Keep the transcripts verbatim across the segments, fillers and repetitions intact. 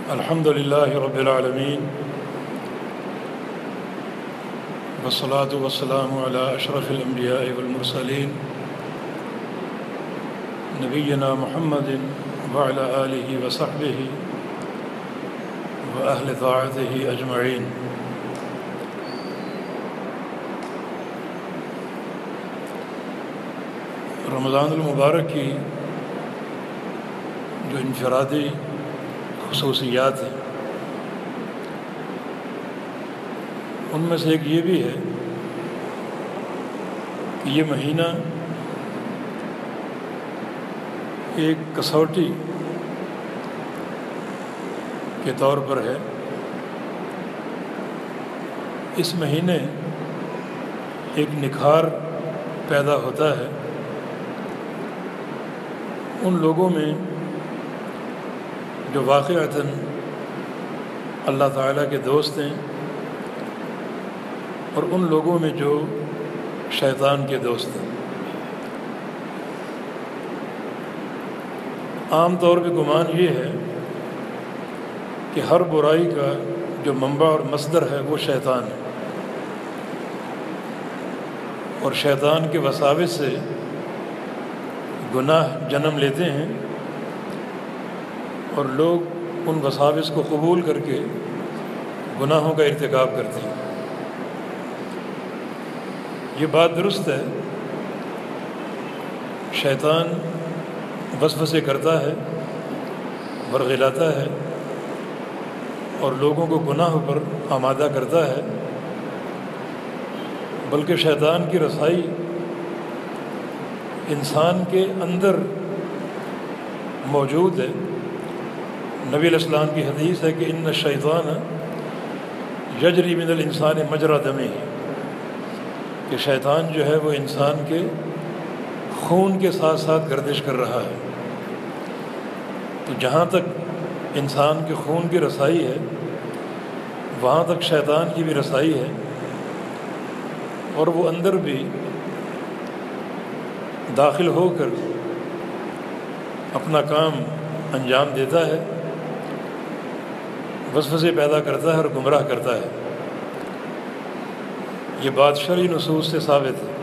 الحمد للہ رب العالمین والصلاة والسلام علی اشرف الانبیاء والمرسلین نبینا محمد وعلی آلہ وصحبہ واہل طاعتہ اجمعین۔ رمضان المبارک کی جو انفرادی خصوصیات ہیں ان میں سے ایک یہ بھی ہے کہ یہ مہینہ ایک کسوٹی کے طور پر ہے۔ اس مہینے ایک نکھار پیدا ہوتا ہے ان لوگوں میں جو واقعتاً اللہ تعالیٰ کے دوست ہیں اور ان لوگوں میں جو شیطان کے دوست ہیں۔ عام طور پہ گمان یہ ہے کہ ہر برائی کا جو منبع اور مصدر ہے وہ شیطان ہے، اور شیطان کے وساوس سے گناہ جنم لیتے ہیں اور لوگ ان وساوس کو قبول کر کے گناہوں کا ارتکاب کرتے ہیں۔ یہ بات درست ہے، شیطان وسوسے کرتا ہے، ورغلاتا ہے اور لوگوں کو گناہوں پر آمادہ کرتا ہے، بلکہ شیطان کی رسائی انسان کے اندر موجود ہے۔ نبی علیہ السلام کی حدیث ہے کہ ان الشیطان یجری من الانسان مجرى دمہ، کہ شیطان جو ہے وہ انسان کے خون کے ساتھ ساتھ گردش کر رہا ہے۔ تو جہاں تک انسان کے خون کی رسائی ہے وہاں تک شیطان کی بھی رسائی ہے، اور وہ اندر بھی داخل ہو کر اپنا کام انجام دیتا ہے، وسوسے پیدا کرتا ہے اور گمراہ کرتا ہے۔ یہ بات شرعی نصوص سے ثابت ہے۔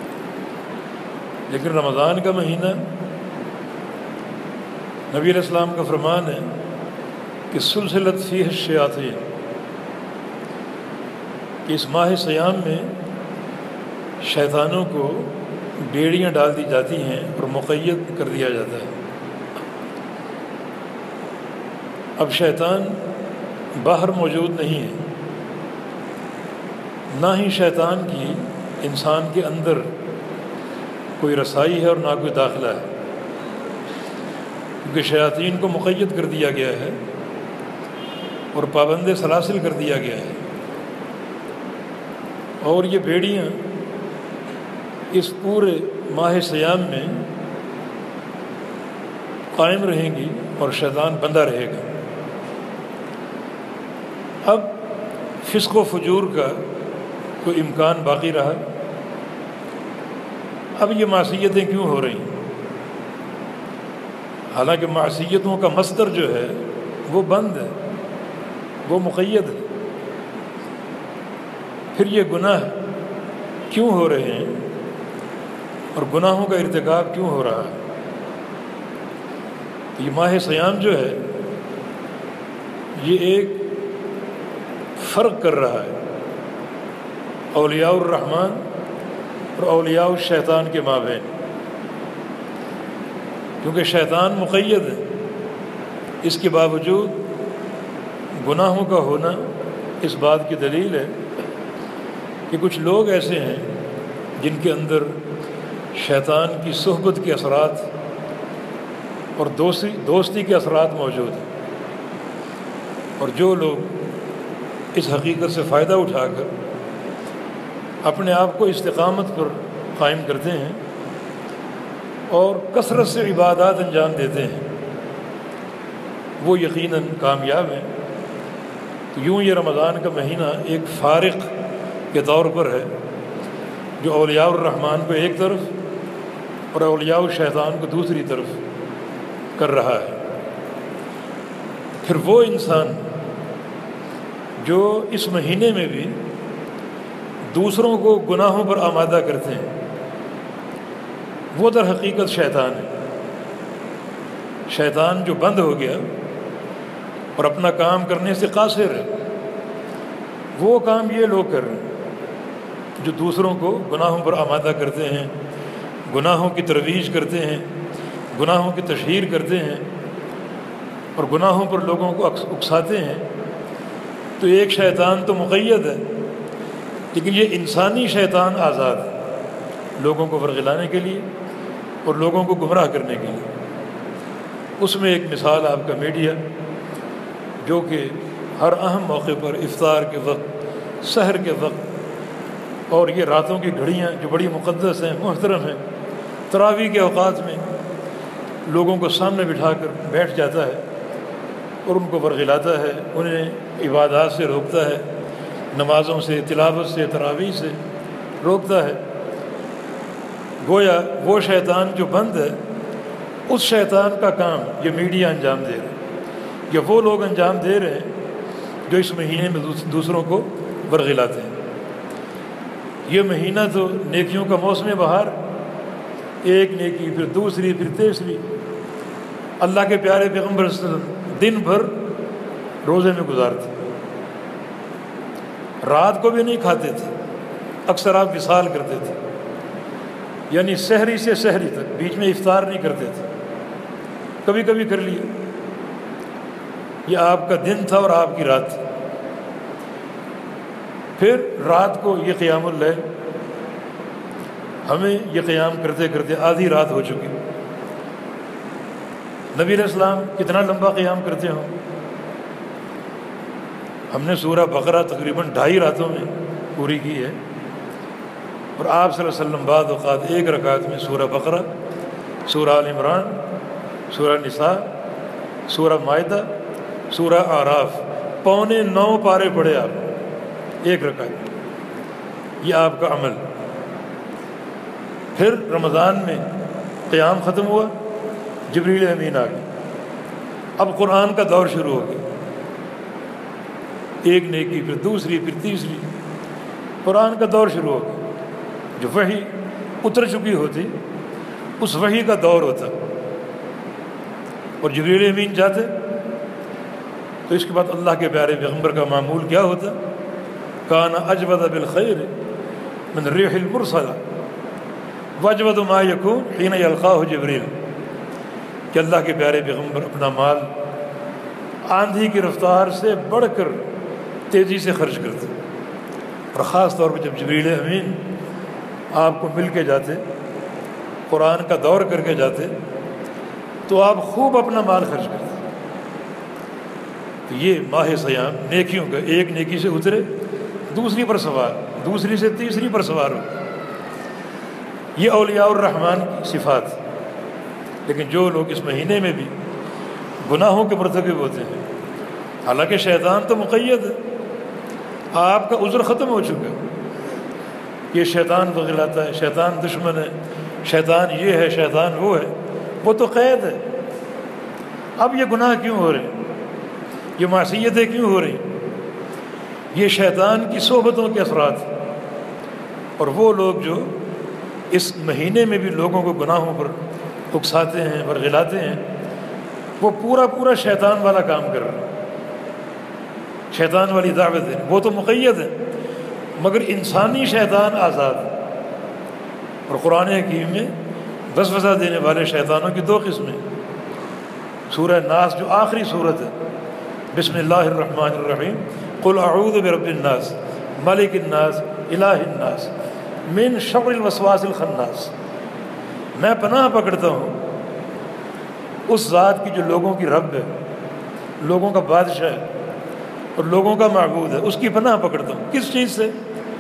لیکن رمضان کا مہینہ، نبی علیہ السلام کا فرمان ہے کہ سلسلت فیہ الشیاطین، کہ اس ماہ صیام میں شیطانوں کو بیڑیاں ڈال دی جاتی ہیں اور مقید کر دیا جاتا ہے۔ اب شیطان باہر موجود نہیں ہے، نہ ہی شیطان کی انسان کے اندر کوئی رسائی ہے اور نہ کوئی داخلہ ہے، کیونکہ شیاطین کو مقید کر دیا گیا ہے اور پابند سلاسل کر دیا گیا ہے، اور یہ بیڑیاں اس پورے ماہ صیام میں قائم رہیں گی اور شیطان بندہ رہے گا۔ اب فسق و فجور کا کوئی امکان باقی رہا؟ اب یہ معصیتیں کیوں ہو رہی ہیں؟ حالانکہ معصیتوں کا مصدر جو ہے وہ بند ہے، وہ مقید ہے، پھر یہ گناہ کیوں ہو رہے ہیں اور گناہوں کا ارتکاب کیوں ہو رہا ہے؟ یہ ماہ صیام جو ہے یہ ایک فرق کر رہا ہے اولیاء الرحمن اور اولیاء الشیطان کے مابین، کیونکہ شیطان مقید ہے، اس کے باوجود گناہوں کا ہونا اس بات کی دلیل ہے کہ کچھ لوگ ایسے ہیں جن کے اندر شیطان کی صحبت کے اثرات اور دوستی دوستی کے اثرات موجود ہیں، اور جو لوگ اس حقیقت سے فائدہ اٹھا کر اپنے آپ کو استقامت پر قائم کرتے ہیں اور کثرت سے عبادات انجام دیتے ہیں، وہ یقیناً کامیاب ہیں۔ تو یوں یہ رمضان کا مہینہ ایک فارق کے طور پر ہے جو اولیاء الرحمن کو ایک طرف اور اولیاء الشیطان کو دوسری طرف کر رہا ہے۔ پھر وہ انسان جو اس مہینے میں بھی دوسروں کو گناہوں پر آمادہ کرتے ہیں، وہ در حقیقت شیطان ہے۔ شیطان جو بند ہو گیا اور اپنا کام کرنے سے قاصر ہے، وہ کام یہ لوگ کر رہے ہیں جو دوسروں کو گناہوں پر آمادہ کرتے ہیں، گناہوں کی ترویج کرتے ہیں، گناہوں کی تشہیر کرتے ہیں اور گناہوں پر لوگوں کو اکساتے ہیں۔ تو ایک شیطان تو مقید ہے، لیکن یہ انسانی شیطان آزاد ہے لوگوں کو ورغلانے کے لیے اور لوگوں کو گمراہ کرنے کے لیے۔ اس میں ایک مثال آپ کا میڈیا، جو کہ ہر اہم موقع پر افطار کے وقت، سحر کے وقت اور یہ راتوں کی گھڑیاں جو بڑی مقدس ہیں، محترم ہیں، تراویح کے اوقات میں لوگوں کو سامنے بٹھا کر بیٹھ جاتا ہے اور ان کو ورغلاتا ہے، انہیں عبادات سے روکتا ہے، نمازوں سے، تلاوت سے، تراویح سے روکتا ہے۔ گویا وہ شیطان جو بند ہے، اس شیطان کا کام یہ میڈیا انجام دے رہا ہے، یا وہ لوگ انجام دے رہے ہیں جو اس مہینے میں دوسروں کو ورغلاتے ہیں۔ یہ مہینہ تو نیکیوں کا موسم بہار، ایک نیکی پھر دوسری پھر تیسری۔ اللہ کے پیارے پیغمبر صلی اللہ علیہ وسلم دن بھر روزے میں گزارتے، رات کو بھی نہیں کھاتے تھے، اکثر آپ وصال کرتے تھے، یعنی سحری سے سحری تک، بیچ میں افطار نہیں کرتے تھے، کبھی کبھی کر لیا۔ یہ آپ کا دن تھا اور آپ کی رات تھی۔ پھر رات کو یہ قیام اللیل، ہمیں یہ قیام کرتے کرتے آدھی رات ہو چکی۔ نبی علیہ السلام کتنا لمبا قیام کرتے ہوں؟ ہم نے سورہ بقرہ تقریباً ڈھائی راتوں میں پوری کی ہے، اور آپ صلی اللہ علیہ وسلم بعض اوقات ایک رکعت میں سورہ بقرہ، سورہ آل عمران، سورہ نساء، سورہ مائدہ، سورہ اعراف، پونے نو پارے پڑھے آپ ایک رکعت۔ یہ آپ کا عمل۔ پھر رمضان میں قیام ختم ہوا، جبریل امین آ گئے، اب قرآن کا دور شروع ہو گیا، ایک نیکی پھر دوسری پھر تیسری، قرآن کا دور شروع ہو گیا۔ جو وحی اتر چکی ہوتی اس وحی کا دور ہوتا، اور جبریل امین جاتے تو اس کے بعد اللہ کے پیارے پیغمبر کا معمول کیا ہوتا؟ کان اجود بالخیر من ریح المرسلہ واجود ما یکون حین یلقاہ جبریل، کہ اللہ کے پیارے پیغمبر اپنا مال آندھی کی رفتار سے بڑھ کر تیزی سے خرچ کرتے، اور خاص طور پہ جب جبریل امین آپ کو مل کے جاتے، قرآن کا دور کر کے جاتے، تو آپ خوب اپنا مال خرچ کرتے۔ تو یہ ماہ سیام نیکیوں کا، ایک نیکی سے اترے دوسری پر سوار، دوسری سے تیسری پر سوار ہو، یہ اولیاء الرحمن کی صفات۔ لیکن جو لوگ اس مہینے میں بھی گناہوں کے مرتکب ہوتے ہیں، حالانکہ شیطان تو مقید ہے، آپ کا عذر ختم ہو چکا ہے، یہ شیطان ورغلاتا ہے، شیطان دشمن ہے، شیطان یہ ہے، شیطان وہ ہے، وہ تو قید ہے۔ اب یہ گناہ کیوں ہو رہے ہیں؟ یہ معصیتیں کیوں ہو رہی ہیں؟ یہ شیطان کی صحبتوں کے اثرات ہیں۔ اور وہ لوگ جو اس مہینے میں بھی لوگوں کو گناہوں پر اکساتے ہیں، ورغلاتے ہیں، وہ پورا پورا شیطان والا کام کر رہے ہیں، شیطان والی دعوت ہے۔ وہ تو مقید ہے، مگر انسانی شیطان آزاد ہے۔ اور قرآن حکیم میں وسوسہ دینے والے شیطانوں کی دو قسمیں، سورہ ناس جو آخری صورت ہے، بسم اللہ الرحمن الرحیم، قل اعوذ برب الناس ملک الناس الہ الناس من شر الوسواس الخناس، میں پناہ پکڑتا ہوں اس ذات کی جو لوگوں کی رب ہے، لوگوں کا بادشاہ ہے اور لوگوں کا معبود ہے، اس کی پناہ پکڑتا ہوں۔ کس چیز سے؟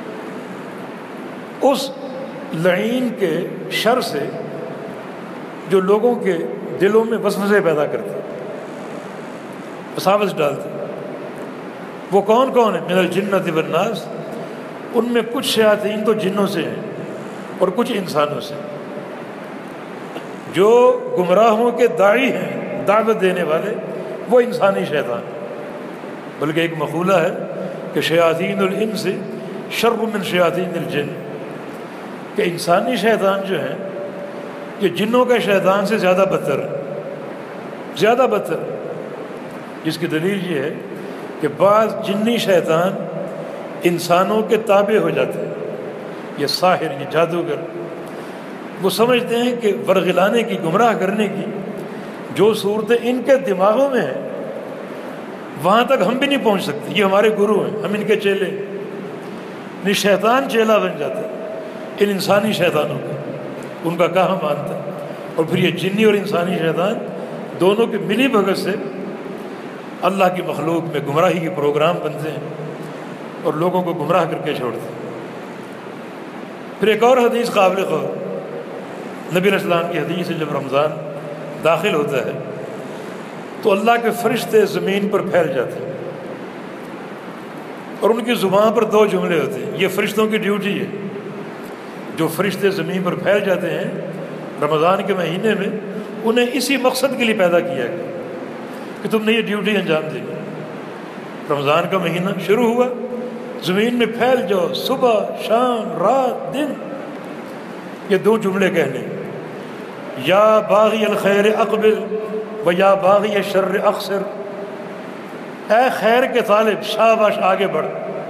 اس لعین کے شر سے جو لوگوں کے دلوں میں وسوسے پیدا کرتا ہے، وساوس ڈالتا ہے۔ وہ کون کون ہے؟ من الجنۃ والناس، ان میں کچھ شیاطین تو جنوں سے ہیں اور کچھ انسانوں سے، جو گمراہوں کے داعی ہیں، دعوت دینے والے، وہ انسانی شیطان، بلکہ ایک مقولہ ہے کہ شیاطین الانس شر من شیاطین الجن، کہ انسانی شیطان جو ہیں یہ جنوں کے شیطان سے زیادہ بدتر ہے، زیادہ بدتر، جس کی دلیل یہ ہے کہ بعض جنی شیطان انسانوں کے تابع ہو جاتے ہیں۔ یہ ساحر، یہ جادوگر، وہ سمجھتے ہیں کہ ورغلانے کی، گمراہ کرنے کی جو صورتیں ان کے دماغوں میں ہیں وہاں تک ہم بھی نہیں پہنچ سکتے، یہ ہمارے گرو ہیں، ہم ان کے چیلے، نہیں شیطان چیلا بن جاتا ہے ان انسانی شیطانوں کا، ان کا کہاں مانتا ہے، اور پھر یہ جنی اور انسانی شیطان دونوں کی ملی بھگت سے اللہ کی مخلوق میں گمراہی کے پروگرام بنتے ہیں اور لوگوں کو گمراہ کر کے چھوڑتے ہیں۔ پھر ایک اور حدیث قابل غور، نبی علیہ السلام کی حدیث ہے، جب رمضان داخل ہوتا ہے تو اللہ کے فرشتے زمین پر پھیل جاتے ہیں اور ان کی زبان پر دو جملے ہوتے ہیں، یہ فرشتوں کی ڈیوٹی ہے۔ جو فرشتے زمین پر پھیل جاتے ہیں رمضان کے مہینے میں، انہیں اسی مقصد کے لیے پیدا کیا گیا کہ تم نے یہ ڈیوٹی انجام دی۔ رمضان کا مہینہ شروع ہوا، زمین میں پھیل جاؤ، صبح شام رات دن، یہ دو جملے کہنے، یا باغی الخیر اقبل و یا باغی الشر اقصر، اے خیر کے طالب شاباش آگے بڑھ۔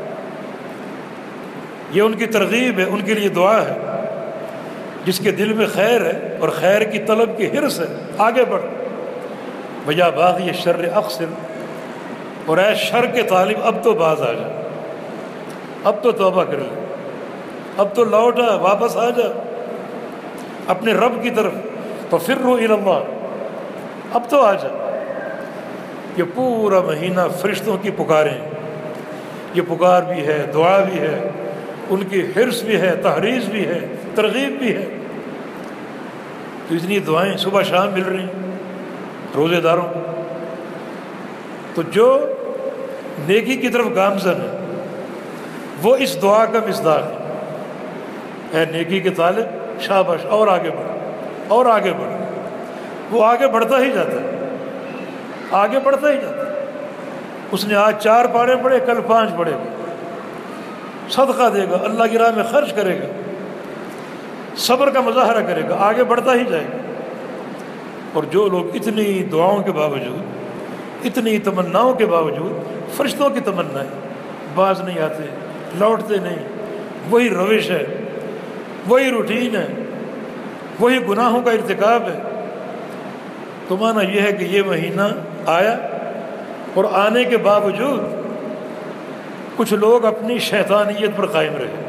یہ ان کی ترغیب ہے، ان کے لیے دعا ہے، جس کے دل میں خیر ہے اور خیر کی طلب کی حرص ہے، آگے بڑھ۔ و یا باغی الشر اقصر، اور اے شر کے طالب اب تو باز آ جا، اب تو توبہ کر لے، اب تو لوٹ آ، واپس آ جا اپنے رب کی طرف، ففروا الی اللہ، اب تو آ جا۔ یہ پورا مہینہ فرشتوں کی پکاریں، یہ پکار بھی ہے، دعا بھی ہے، ان کی حرص بھی ہے، تحریض بھی ہے، ترغیب بھی ہے۔ تو اتنی دعائیں صبح شام مل رہی ہیں روزے داروں کو، تو جو نیکی کی طرف گامزن ہے وہ اس دعا کا مصداق ہے، اے نیکی کے طالب شاباش، اور آگے بڑھ، اور آگے بڑھ۔ وہ آگے بڑھتا ہی جاتا ہے، آگے بڑھتا ہی جاتا ہے۔ اس نے آج چار پارے پڑھے، کل پانچ پڑھے گا، صدقہ دے گا، اللہ کی راہ میں خرچ کرے گا، صبر کا مظاہرہ کرے گا، آگے بڑھتا ہی جائے گا۔ اور جو لوگ اتنی دعاؤں کے باوجود، اتنی تمناؤں کے باوجود، فرشتوں کی تمنا ہے، باز نہیں آتے، لوٹتے نہیں، وہی روش ہے، وہی روٹین ہے، وہی گناہوں کا ارتکاب ہے، تو مانا یہ ہے کہ یہ مہینہ آیا اور آنے کے باوجود کچھ لوگ اپنی شیطانیت پر قائم رہے۔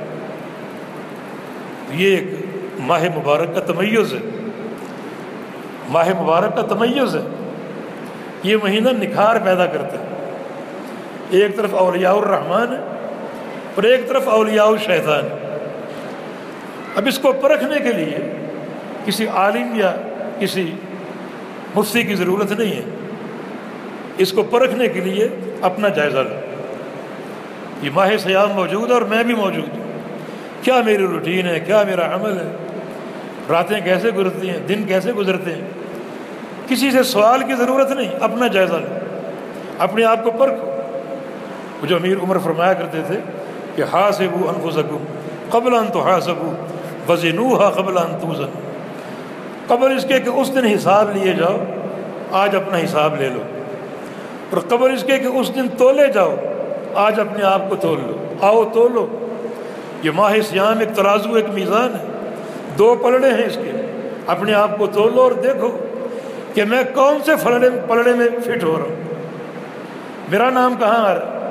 یہ ایک ماہ مبارک کا تمیز ہے، ماہ مبارک کا تمیز ہے۔ یہ مہینہ نکھار پیدا کرتا ہے، ایک طرف اولیاء الرحمن ہے اور ایک طرف اولیاء الشیطان۔ اب اس کو پرکھنے کے لیے کسی عالم یا کسی مفتی کی ضرورت نہیں ہے، اس کو پرکھنے کے لیے اپنا جائزہ لو۔ یہ ماہ سیام موجود ہے اور میں بھی موجود ہوں، کیا میری روٹین ہے، کیا میرا عمل ہے، راتیں کیسے گزرتی ہیں، دن کیسے گزرتے ہیں، کسی سے سوال کی ضرورت نہیں، اپنا جائزہ لو، اپنے آپ کو پرکھو۔ وہ جو امیر عمر فرمایا کرتے تھے کہ حاسبوا انفسکم قبل ان تحاسبوا وزنوها قبل ان توزنوا، قبل اس کے کہ اس دن حساب لیے جاؤ، آج اپنا حساب لے لو، اور قبل اس کے کہ اس دن تولے جاؤ، آج اپنے آپ کو تول لو، آؤ تولو۔ یہ ماہ سیام ایک ترازو، ایک میزان ہے، دو پلڑے ہیں اس کے، اپنے آپ کو تولو اور دیکھو کہ میں کون سے پلڑے پلڑے میں فٹ ہو رہا ہوں، میرا نام کہاں آ رہا ہے،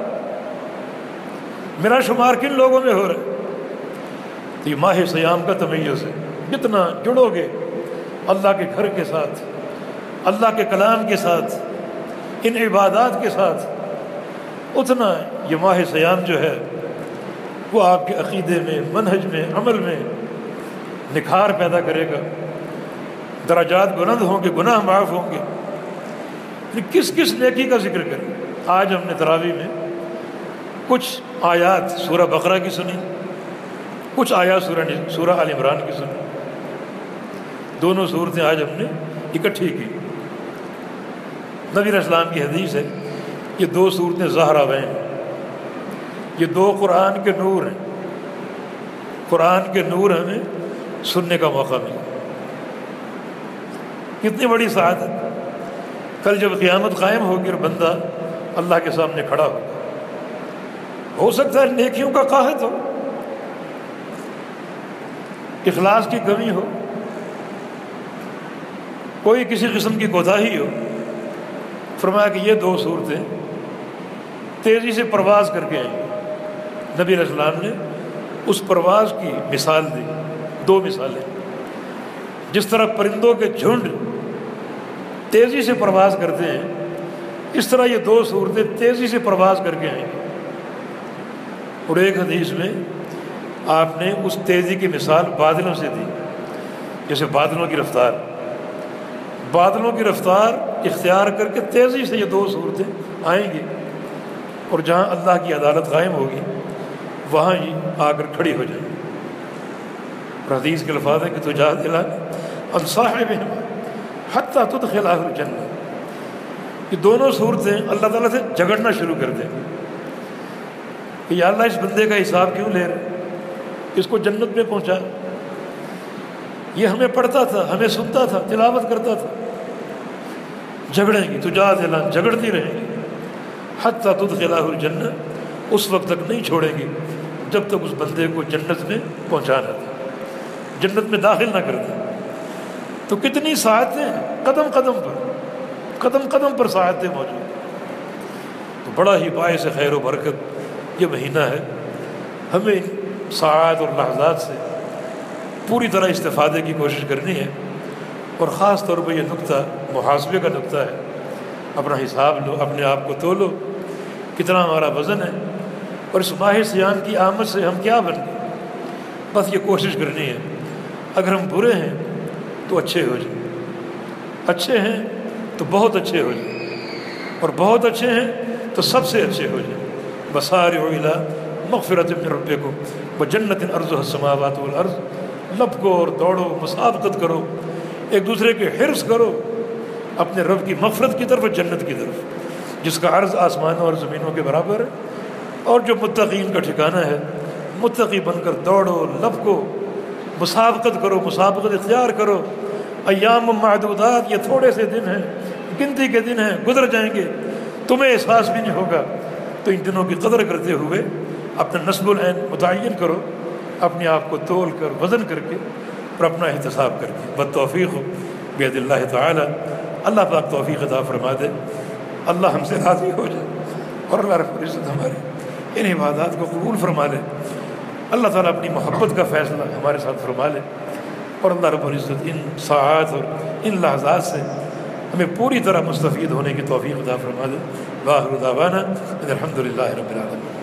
میرا شمار کن لوگوں میں ہو رہا ہے۔ تو یہ ماہ سیام کا تمیز ہے، جتنا جڑو گے اللہ کے گھر کے ساتھ، اللہ کے کلام کے ساتھ، ان عبادات کے ساتھ، اتنا یہ ماہ سیام جو ہے وہ آپ کے عقیدے میں، منہج میں، عمل میں نکھار پیدا کرے گا، درجات بلند ہوں گے، گناہ معاف ہوں گے۔ کس کس نیکی کا ذکر کریں؟ آج ہم نے تراویح میں کچھ آیات سورہ بقرہ کی سنی، کچھ آیات سورہ سورہ آل عمران کی سنی، دونوں صورتیں آج ہم نے اکٹھی کی۔ نبی علیہ السلام کی حدیث ہے، یہ دو صورتیں زہراوین ہیں، یہ دو قرآن کے نور ہیں، قرآن کے نور ہمیں سننے کا موقع ملا۔ کتنی بڑی سعادت، کل جب قیامت قائم ہوگی اور بندہ اللہ کے سامنے کھڑا ہوگا، ہو سکتا ہے نیکیوں کا قاحط ہو، اخلاص کی کمی ہو، کوئی کسی قسم کی کوتاہی ہو۔ فرمایا کہ یہ دو صورتیں تیزی سے پرواز کر کے آئیں۔ نبی علیہ السلام نے اس پرواز کی مثال دی، دو مثالیں، جس طرح پرندوں کے جھنڈ تیزی سے پرواز کرتے ہیں، اس طرح یہ دو صورتیں تیزی سے پرواز کر کے آئیں گی۔ اور ایک حدیث میں آپ نے اس تیزی کی مثال بادلوں سے دی، جیسے بادلوں کی رفتار، بادلوں کی رفتار اختیار کر کے تیزی سے یہ دو صورتیں آئیں گی، اور جہاں اللہ کی عدالت قائم ہوگی وہاں ہی آ کر کھڑی ہو جائیں گی۔ اور حدیث کے الفاظ ہیں کہ تجادل عن صاحبہما حتی تدخلہ الجنہ، یہ دونوں صورتیں اللہ تعالیٰ سے جھگڑنا شروع کر دیں گی کہ یا اللہ اس بندے کا حساب کیوں لے رہے، اس کو جنت میں پہنچا، یہ ہمیں پڑھتا تھا، ہمیں سنتا تھا، تلاوت کرتا تھا۔ جھگڑیں گی، تجادل عن، جھگڑتی رہیں گی، حتی تدخلہ الجنہ، اس وقت تک نہیں چھوڑیں گی جب تک اس بندے کو جنت میں پہنچانا تھا، جنت میں داخل نہ کرتا۔ تو کتنی ساعتیں قدم قدم پر قدم قدم پر ساعتیں موجود، تو بڑا ہی باعث خیر و برکت یہ مہینہ ہے۔ ہمیں ان ساعات اور لحظات سے پوری طرح استفادے کی کوشش کرنی ہے، اور خاص طور پہ یہ نقطہ محاسبے کا نقطہ ہے۔ اپنا حساب لو، اپنے آپ کو تولو، کتنا ہمارا وزن ہے، اور اس ماہ سیام کی آمد سے ہم کیا بن گئے۔ بس یہ کوشش کرنی ہے، اگر ہم برے ہیں تو اچھے ہو جائیں، اچھے ہیں تو بہت اچھے ہو جائیں، اور بہت اچھے ہیں تو سب سے اچھے ہو جائیں۔ وسارعوا الی مغفرۃ من ربکم وجنۃ عرضها السماوات والارض، لپکو اور دوڑو، مسابقت کرو، ایک دوسرے کے حرص کرو اپنے رب کی مغفرت کی طرف، جنت کی طرف جس کا عرض آسمانوں اور زمینوں کے برابر ہے، اور جو متقین کا ٹھکانہ ہے۔ متقی بن کر دوڑو، لپکو، مسابقت کرو، مسابقت اختیار کرو۔ ایام معدودات، یہ تھوڑے سے دن ہیں، گنتی کے دن ہیں، گزر جائیں گے، تمہیں احساس بھی نہیں ہوگا۔ تو ان دنوں کی قدر کرتے ہوئے اپنا نصب العین متعین کرو، اپنے آپ کو تول کر، وزن کر کے، اور اپنا احتساب کر کے۔ بالتوفیق بید اللہ تعالی، اللہ پاک توفیق عطا فرما دے، اللہ ہم سے راضی ہو جائے، اور اللہ رب العزت ہماری ان عبادات کو قبول فرما لے۔ اللہ تعالیٰ اپنی محبت کا فیصلہ ہمارے ساتھ فرما لے، اور اللہ رب العزت ان ساعات اور ان لحظات سے ہمیں پوری طرح مستفید ہونے کی توفیق عطا فرما دے۔ وآخر دعوانا ان الحمد للہ رب العالمین۔